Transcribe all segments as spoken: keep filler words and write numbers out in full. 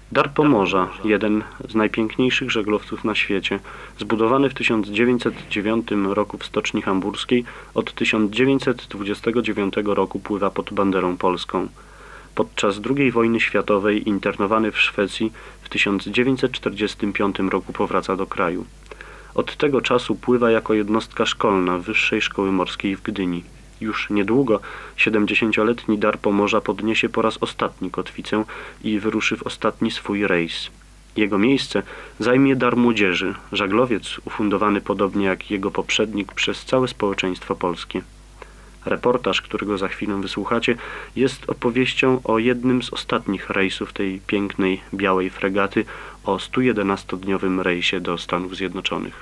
Dar Pomorza, jeden z najpiękniejszych żaglowców na świecie, zbudowany w tysiąc dziewięćset dziewiątym roku w Stoczni Hamburskiej, od tysiąc dziewięćset dwudziestego dziewiątego roku pływa pod banderą polską. Podczas drugiej wojny światowej internowany w Szwecji w tysiąc dziewięćset czterdziestym piątym roku powraca do kraju. Od tego czasu pływa jako jednostka szkolna Wyższej Szkoły Morskiej w Gdyni. Już niedługo siedemdziesięcioletni Dar Pomorza podniesie po raz ostatni kotwicę i wyruszy w ostatni swój rejs. Jego miejsce zajmie Dar Młodzieży, żaglowiec ufundowany podobnie jak jego poprzednik przez całe społeczeństwo polskie. Reportaż, którego za chwilę wysłuchacie, jest opowieścią o jednym z ostatnich rejsów tej pięknej, białej fregaty, o stu jedenastodniowym rejsie do Stanów Zjednoczonych.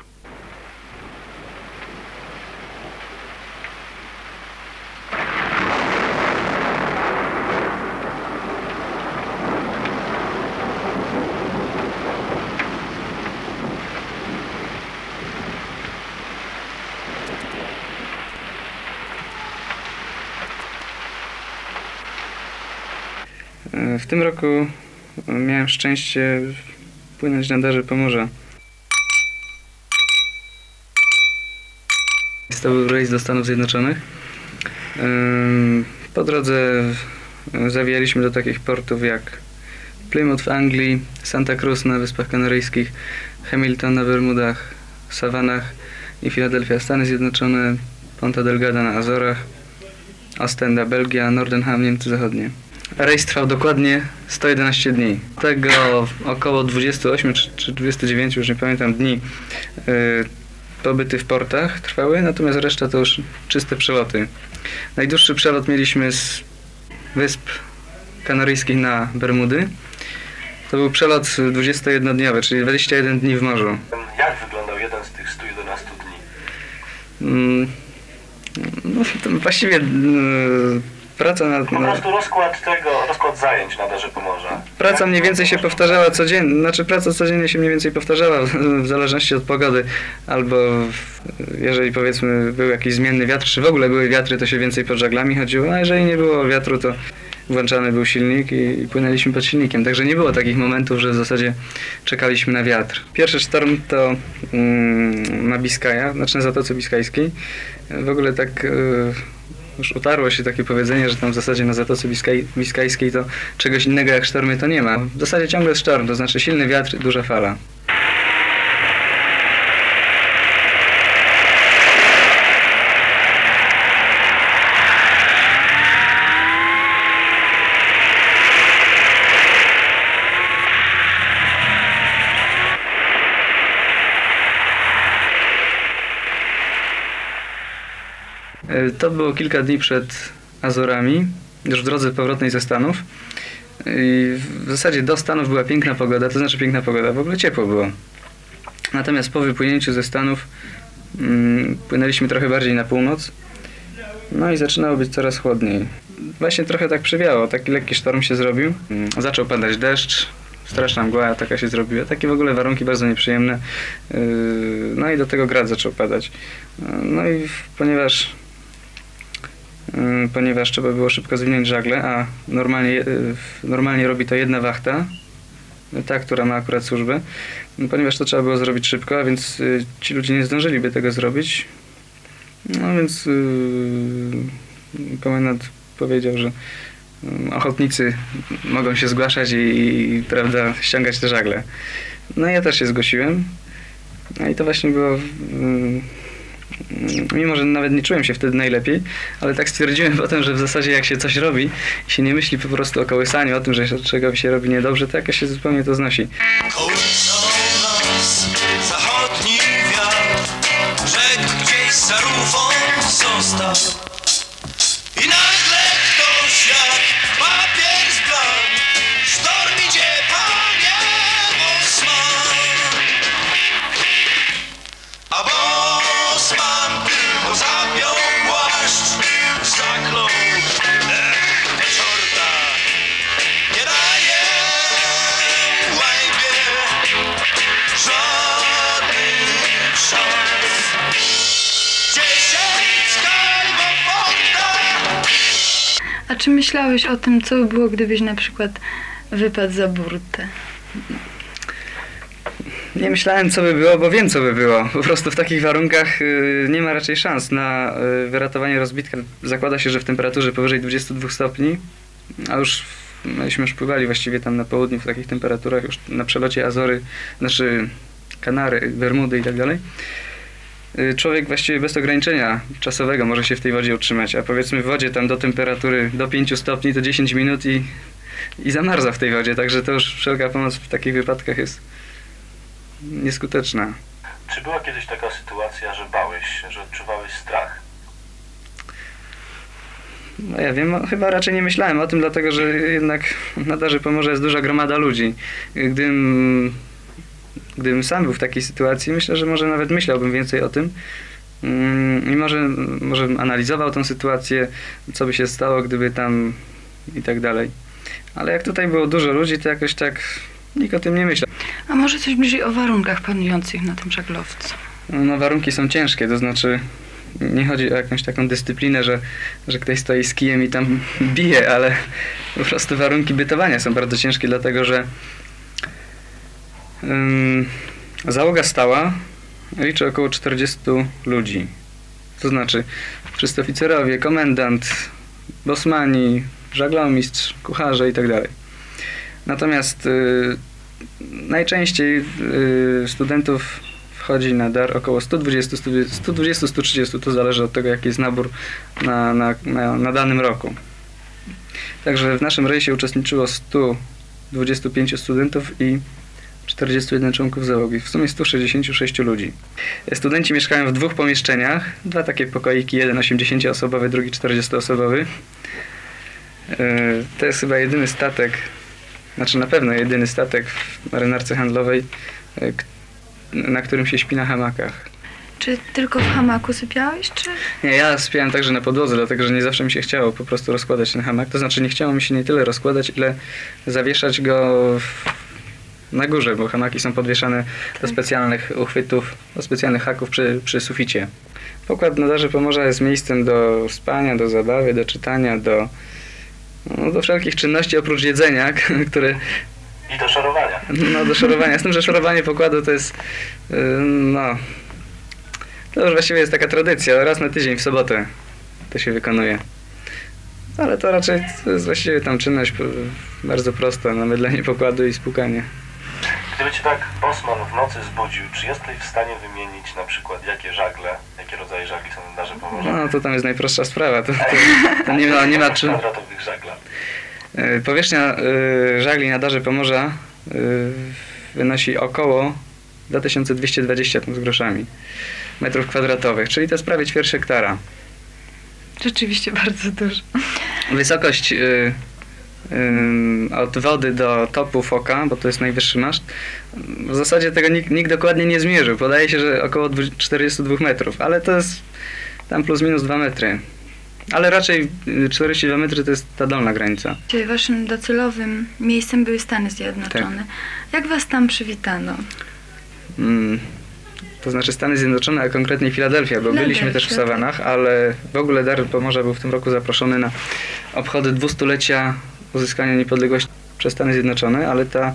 W tym roku miałem szczęście płynąć na Darze Pomorza. To był rejs do Stanów Zjednoczonych. Po drodze zawijaliśmy do takich portów jak Plymouth w Anglii, Santa Cruz na Wyspach Kanaryjskich, Hamilton na Bermudach, Savannah i Filadelfia, Stany Zjednoczone, Ponta Delgada na Azorach, Ostenda, Belgia, Nordenham, Niemcy Zachodnie. Rejs trwał dokładnie sto jedenaście dni. Tego około dwadzieścia osiem czy dwadzieścia dziewięć, już nie pamiętam, dni yy, pobyty w portach trwały, natomiast reszta to już czyste przeloty. Najdłuższy przelot mieliśmy z Wysp Kanaryjskich na Bermudy. To był przelot dwudziestojednodniowy, czyli dwadzieścia jeden dni w morzu. Jak wyglądał jeden z tych stu jedenastu dni? Mm, no, to właściwie yy, praca na, na... Po prostu rozkład tego, rozkład zajęć na Darze Pomorza. Praca mniej więcej się powtarzała codziennie, znaczy praca codziennie się mniej więcej powtarzała w zależności od pogody, albo jeżeli powiedzmy był jakiś zmienny wiatr, czy w ogóle były wiatry, to się więcej pod żaglami chodziło, a jeżeli nie było wiatru, to włączany był silnik i, i płynęliśmy pod silnikiem, także nie było takich momentów, że w zasadzie czekaliśmy na wiatr. Pierwszy sztorm to mm, na Biskaja, znaczy na Zatoce Biskajskiej. W ogóle tak... Yy, Już utarło się takie powiedzenie, że tam w zasadzie na Zatoce Biskaj, Biskajskiej to czegoś innego jak sztormy to nie ma. W zasadzie ciągle jest sztorm, to znaczy silny wiatr, duża fala. To było kilka dni przed Azorami, już w drodze powrotnej ze Stanów. I w zasadzie do Stanów była piękna pogoda, to znaczy piękna pogoda, w ogóle ciepło było. Natomiast po wypłynięciu ze Stanów mm, płynęliśmy trochę bardziej na północ. No i zaczynało być coraz chłodniej. Właśnie trochę tak przywiało, taki lekki sztorm się zrobił. Zaczął padać deszcz, straszna mgła taka się zrobiła. Takie w ogóle warunki bardzo nieprzyjemne. No i do tego grad zaczął padać. No i ponieważ ponieważ trzeba było szybko zwinąć żagle, a normalnie, normalnie robi to jedna wachta, ta, która ma akurat służbę, ponieważ to trzeba było zrobić szybko, a więc ci ludzie nie zdążyliby tego zrobić. No więc yy, komendant powiedział, że ochotnicy mogą się zgłaszać i, i prawda, ściągać te żagle. No ja też się zgłosiłem. No i to właśnie było... Yy, Mimo, że nawet nie czułem się wtedy najlepiej, ale tak stwierdziłem potem, że w zasadzie jak się coś robi i się nie myśli po prostu o kołysaniu, o tym, że czegoś się robi niedobrze, to jakoś się zupełnie to znosi. Kołysał nas zachodni wiatr, rzekł gdzieś za rufą został i nagle ktoś jak papier zbladł, sztorm idzie, panie Bosman, a Bosman tylko zapiął płaszcz, zaklął, ech, do czorta, nie daje łajbie żadnych szans. Dziesięć skalbo porta. A czy myślałeś o tym, co by było, gdybyś na przykład wypadł za burtę? Nie myślałem, co by było, bo wiem, co by było. Po prostu w takich warunkach y, nie ma raczej szans na y, wyratowanie rozbitka. Zakłada się, że w temperaturze powyżej dwudziestu dwóch stopni, a już myśmy już pływali właściwie tam na południu w takich temperaturach, już na przelocie Azory, znaczy Kanary, Bermudy i tak dalej. Y, Człowiek właściwie bez ograniczenia czasowego może się w tej wodzie utrzymać, a powiedzmy w wodzie tam do temperatury do pięciu stopni to dziesięć minut i, i zamarza w tej wodzie, także to już wszelka pomoc w takich wypadkach jest nieskuteczna. Czy była kiedyś taka sytuacja, że bałeś się, że odczuwałeś strach? No ja wiem, chyba raczej nie myślałem o tym, dlatego że jednak na Darze Pomorza jest duża gromada ludzi. Gdybym, gdybym sam był w takiej sytuacji, myślę, że może nawet myślałbym więcej o tym i może, może bym analizował tą sytuację, co by się stało, gdyby tam i tak dalej. Ale jak tutaj było dużo ludzi, to jakoś tak nikt o tym nie myślał. A może coś bliżej o warunkach panujących na tym żaglowcu? No warunki są ciężkie, to znaczy nie chodzi o jakąś taką dyscyplinę, że, że ktoś stoi z kijem i tam bije, ale po prostu warunki bytowania są bardzo ciężkie, dlatego że ym, załoga stała liczy około czterdziestu ludzi. To znaczy wszyscy oficerowie, komendant, bosmani, żaglomistrz, kucharze i tak dalej. Natomiast y, najczęściej y, studentów wchodzi na dar około sto dwadzieścia do stu trzydziestu, to zależy od tego, jaki jest nabór na, na, na, na danym roku. Także w naszym rejsie uczestniczyło stu dwudziestu pięciu studentów i czterdziestu jeden członków załogi, w sumie stu sześćdziesięciu sześciu ludzi. Studenci mieszkają w dwóch pomieszczeniach, dwa takie pokoiki, jeden osiemdziesięcioosobowy, drugi czterdziestoosobowy. To jest chyba jedyny statek, znaczy na pewno jedyny statek w marynarce handlowej, na którym się śpi na hamakach. Czy tylko w hamaku sypiałeś, czy... Nie, ja sypiałem także na podłodze, dlatego że nie zawsze mi się chciało po prostu rozkładać ten hamak. To znaczy nie chciało mi się nie tyle rozkładać, ile zawieszać go w, na górze, bo hamaki są podwieszane do specjalnych uchwytów, do specjalnych haków przy, przy suficie. Pokład na Darze Pomorza jest miejscem do spania, do zabawy, do czytania, do, no, do wszelkich czynności oprócz jedzenia, które... I do szorowania. No, do szorowania. Z tym, że szorowanie pokładu to jest, yy, no... To już właściwie jest taka tradycja. Raz na tydzień w sobotę to się wykonuje. Ale to raczej to jest właściwie tam czynność bardzo prosta. Namydlenie pokładu i spłukanie. Gdyby cię tak bosman w nocy zbudził, czy jesteś w stanie wymienić na przykład jakie żagle, jakie rodzaje żagli są na Darze Pomorza? No to tam jest najprostsza sprawa. To, to, to nie ma, nie ma czym... kwadratowych żagla. Yy, powierzchnia yy, żagli na Darze Pomorza yy, wynosi około dwa tysiące dwieście dwadzieścia z groszami metrów kwadratowych, czyli to jest prawie ćwierć hektara. Rzeczywiście bardzo dużo. Wysokość yy, yy, od wody do topu foka, bo to jest najwyższy maszt, w zasadzie tego nikt, nikt dokładnie nie zmierzył. Podaje się, że około czterdzieści dwa metrów, ale to jest tam plus minus dwa metry. Ale raczej czterdzieści dwa metry to jest ta dolna granica. Waszym docelowym miejscem były Stany Zjednoczone. Tak. Jak was tam przywitano? Mm, to znaczy Stany Zjednoczone, a konkretnie Filadelfia, bo byliśmy też w Sawanach, ale w ogóle Dar Pomorza był w tym roku zaproszony na obchody dwustulecia uzyskania niepodległości przez Stany Zjednoczone, ale ta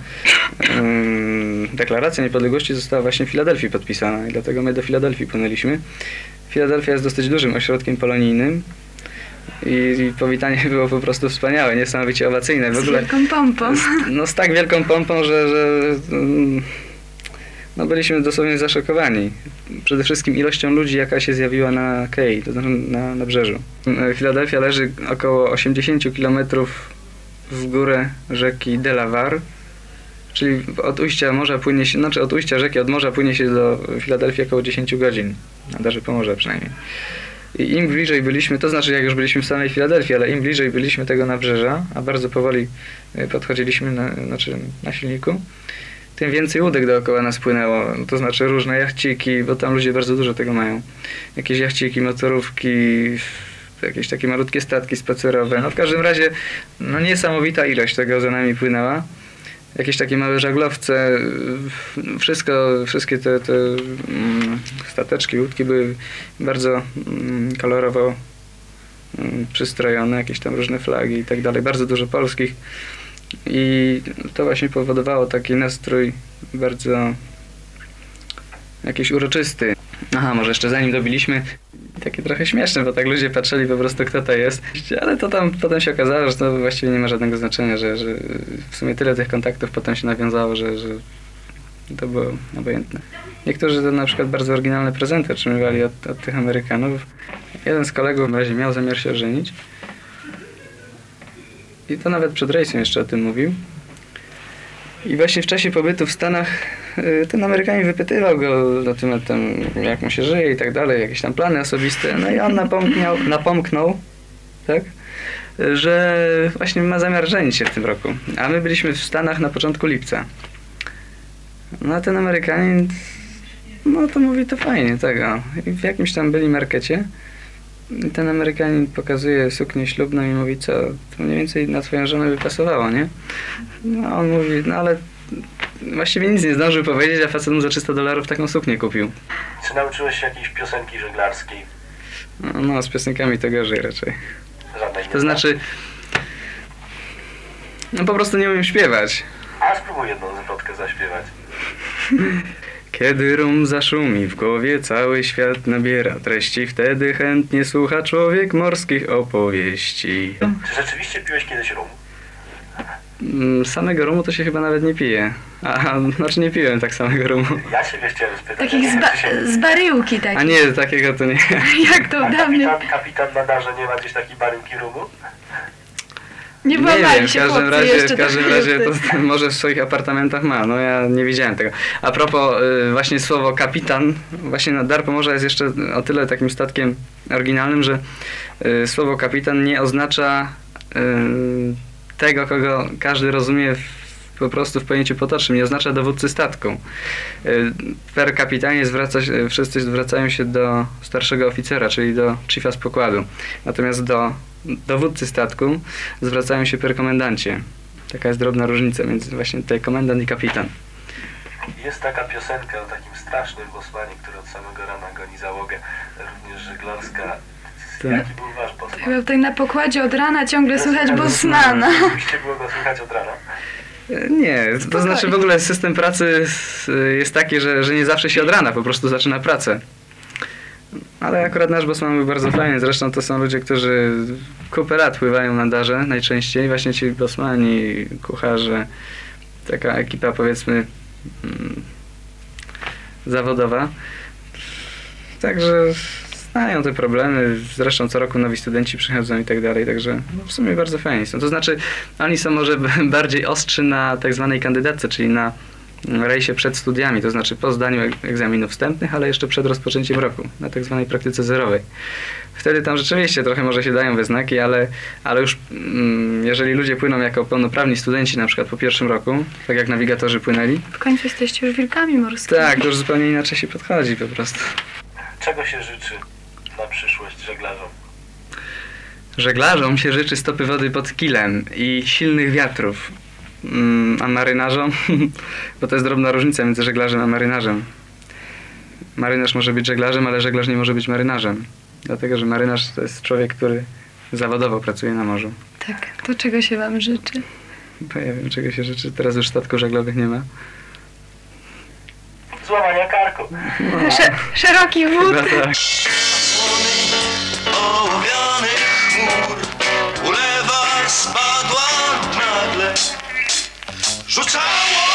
um, deklaracja niepodległości została właśnie w Filadelfii podpisana i dlatego my do Filadelfii płynęliśmy. Filadelfia jest dosyć dużym ośrodkiem polonijnym i, i powitanie było po prostu wspaniałe, niesamowicie owacyjne. W z ogóle, wielką pompą. Z, no z tak wielką pompą, że, że um, no byliśmy dosłownie zaszokowani. Przede wszystkim ilością ludzi, jaka się zjawiła na kei, to znaczy na nabrzeżu. Filadelfia leży około osiemdziesiąt kilometrów w górę rzeki Delaware, czyli od ujścia morza płynie się, znaczy od ujścia rzeki, od morza płynie się do Filadelfii około dziesięć godzin, na Darze Pomorza przynajmniej. I im bliżej byliśmy, to znaczy jak już byliśmy w samej Filadelfii, ale im bliżej byliśmy tego nabrzeża, a bardzo powoli podchodziliśmy na, znaczy na silniku, tym więcej łódek dookoła nas płynęło, to znaczy różne jachciki, bo tam ludzie bardzo dużo tego mają. Jakieś jachciki, motorówki, jakieś takie malutkie statki spacerowe. No w każdym razie no niesamowita ilość tego za nami płynęła. Jakieś takie małe żaglowce, wszystko, wszystkie te, te mm, stateczki, łódki były bardzo mm, kolorowo mm, przystrojone, jakieś tam różne flagi i tak dalej. Bardzo dużo polskich. I to właśnie powodowało taki nastrój bardzo jakiś uroczysty. Aha, może jeszcze zanim dobiliśmy, takie trochę śmieszne, bo tak ludzie patrzyli po prostu, kto to jest. Ale to tam potem się okazało, że to właściwie nie ma żadnego znaczenia, że, że w sumie tyle tych kontaktów potem się nawiązało, że, że to było obojętne. Niektórzy to na przykład bardzo oryginalne prezenty otrzymywali od, od tych Amerykanów. Jeden z kolegów w razie miał zamiar się ożenić. I to nawet przed rejsem jeszcze o tym mówił. I właśnie w czasie pobytu w Stanach y, ten Amerykanin wypytywał go na temat tam, jak mu się żyje i tak dalej, jakieś tam plany osobiste. No i on napomknął, napomknął, tak, że właśnie ma zamiar żenić się w tym roku. A my byliśmy w Stanach na początku lipca. No a ten Amerykanin, no to mówi, to fajnie, tak, o. I w jakimś tam byli markecie. I ten Amerykanin pokazuje suknię ślubną i mówi, co, to mniej więcej na twoją żonę by pasowało, nie? No a on mówi, no ale właściwie nic nie zdążył powiedzieć, a facet mu za trzysta dolarów taką suknię kupił. Czy nauczyłeś się jakiejś piosenki żeglarskiej? No, no z piosenkami to gorzej raczej. Żadnej nie To znaczy, no po prostu nie umiem śpiewać. A spróbuj jedną zwrotkę zaśpiewać. Kiedy rum zaszumi, w głowie cały świat nabiera treści, wtedy chętnie słucha człowiek morskich opowieści. Czy rzeczywiście piłeś kiedyś rum? Mm, Samego rumu to się chyba nawet nie pije. A, znaczy nie piłem tak samego rumu. Ja ciebie chciałem spytać. Takich ja z, nie wiem, ba- czy się- z baryłki A takich. nie, takiego to nie. Jak to A w dawnym... kapitan, kapitan na darze nie ma gdzieś takiej baryłki rumu? Nie Nie włamali wiem, w się każdym chłopcy razie, jeszcze w każdym do razie kajuty. to może w swoich apartamentach ma, no ja nie widziałem tego. A propos y, właśnie słowo kapitan, właśnie na Dar Pomorza jest jeszcze o tyle takim statkiem oryginalnym, że y, słowo kapitan nie oznacza y, tego, kogo każdy rozumie w, po prostu w pojęciu potocznym, nie oznacza dowódcy statku. Y, per kapitanie zwraca się, wszyscy zwracają się do starszego oficera, czyli do chiefa z pokładu. Natomiast do dowódcy statku zwracają się per komendancie. Taka jest drobna różnica między właśnie tutaj komendant i kapitan. Jest taka piosenka o takim strasznym bosmanie, który od samego rana goni załogę, również żeglarska. Tak. Jaki był wasz bosman? Chyba tutaj na pokładzie od rana ciągle słychać Bosmana. Oczywiście było go słychać od rana. E, Nie, to znaczy w ogóle system pracy s- jest taki, że, że nie zawsze się od rana po prostu zaczyna pracę. Ale akurat nasz bosman był bardzo fajny, zresztą to są ludzie, którzy kupę lat pływają na darze najczęściej, właśnie ci bosmani, kucharze, taka ekipa powiedzmy mm, zawodowa. Także znają te problemy, zresztą co roku nowi studenci przychodzą i tak dalej, także no, w sumie bardzo fajni są. To znaczy oni są może b- bardziej ostrzy na tak zwanej kandydatce, czyli na rejsie przed studiami, to znaczy po zdaniu ek- egzaminów wstępnych, ale jeszcze przed rozpoczęciem roku, na tak zwanej praktyce zerowej. Wtedy tam rzeczywiście trochę może się dają we znaki, ale, ale już mm, jeżeli ludzie płyną jako pełnoprawni studenci na przykład po pierwszym roku, tak jak nawigatorzy płynęli, W końcu jesteście już wilkami morskimi. tak, to już zupełnie inaczej się podchodzi po prostu. Czego się życzy na przyszłość żeglarzom? Żeglarzom się życzy stopy wody pod kilem i silnych wiatrów, mm, a marynarzom, bo to jest drobna różnica między żeglarzem a marynarzem. Marynarz może być żeglarzem, ale żeglarz nie może być marynarzem. Dlatego, że marynarz to jest człowiek, który zawodowo pracuje na morzu. Tak, to czego się wam życzy? Bo ja wiem, czego się życzy. Teraz już statków żaglowych nie ma. Złamania karku. Sze- szeroki wód. Chyba tak. Ołowiany chmur, ulewa spadła nagle, rzucało